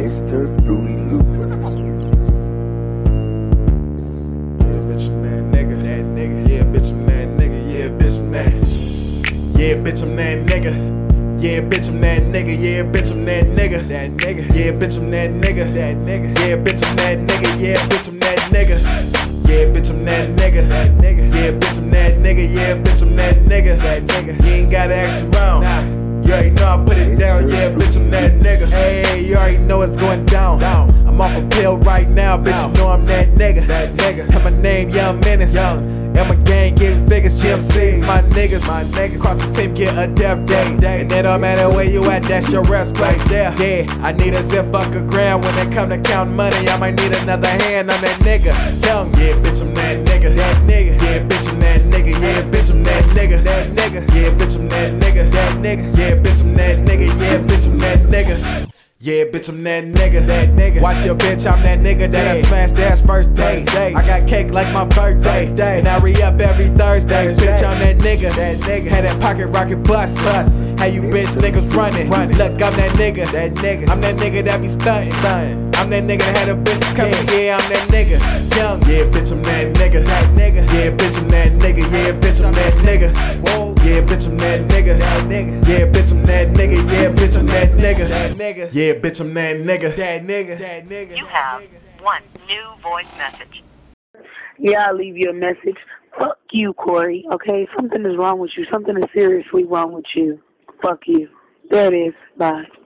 Mr. Fruity Looper. Yeah, bitch, I'm that nigga. That nigga. Yeah, bitch, I'm that nigga. Yeah, bitch, I'm that. Yeah, bitch, I'm that nigga. Yeah, bitch, I'm that nigga. Yeah, bitch, I'm that nigga. That nigga. Yeah, bitch, I'm that nigga. That nigga. Yeah, bitch, I'm that nigga. Yeah, bitch, I'm that nigga. Yeah, bitch, I'm that nigga. That nigga. Yeah, bitch, I'm that nigga. Yeah, bitch, I'm that nigga. That nigga. You ain't gotta ask around. You already know I put it down. Yeah, bitch, I'm that nigga. Hey, you already know it's going down. I'm off a pill right now, bitch. You know I'm that nigga. That nigga. And my name Young Menace. And my gang getting big as GMC's. My niggas, cross the team, get a death day. And it don't matter where you at, that's your rest place. Yeah, I need a zip, fuck a grand. When they come to count money, I might need another hand on that nigga. Young, yeah, bitch, I'm that nigga. That nigga, yeah, bitch, I'm that nigga. Yeah, bitch, I'm that nigga. That nigga, yeah, bitch, I'm that nigga. That nigga, yeah, bitch, I'm that nigga. Yeah, bitch, I'm that nigga. Yeah, bitch, I'm that nigga. That nigga. Watch your bitch, I'm that nigga that I smashed ass first day. I got cake like my birthday. And I re-up every Thursday. Bitch, I'm that nigga. That nigga. Had that pocket rocket bust. How you bitch niggas running? Look, I'm that nigga. That nigga. I'm that nigga that be stunting. I'm that nigga that had a bitch coming. Yeah, I'm that nigga. Young. Yeah, bitch, I'm that nigga. That nigga. Yeah, bitch, I'm that nigga. Yeah, bitch, I'm that nigga. Whoa. Yeah, bitch, I'm that nigga. That nigga. Yeah, bitch, I'm that nigga. Yeah, bitch, I'm that nigga. That nigga. Yeah, bitch, I'm that nigga. That nigga. That nigga. You have one new voice message. Yeah, I'll leave you a message. Fuck you, Corey. Okay? Something is wrong with you. Something is seriously wrong with you. Fuck you. There it is. Bye.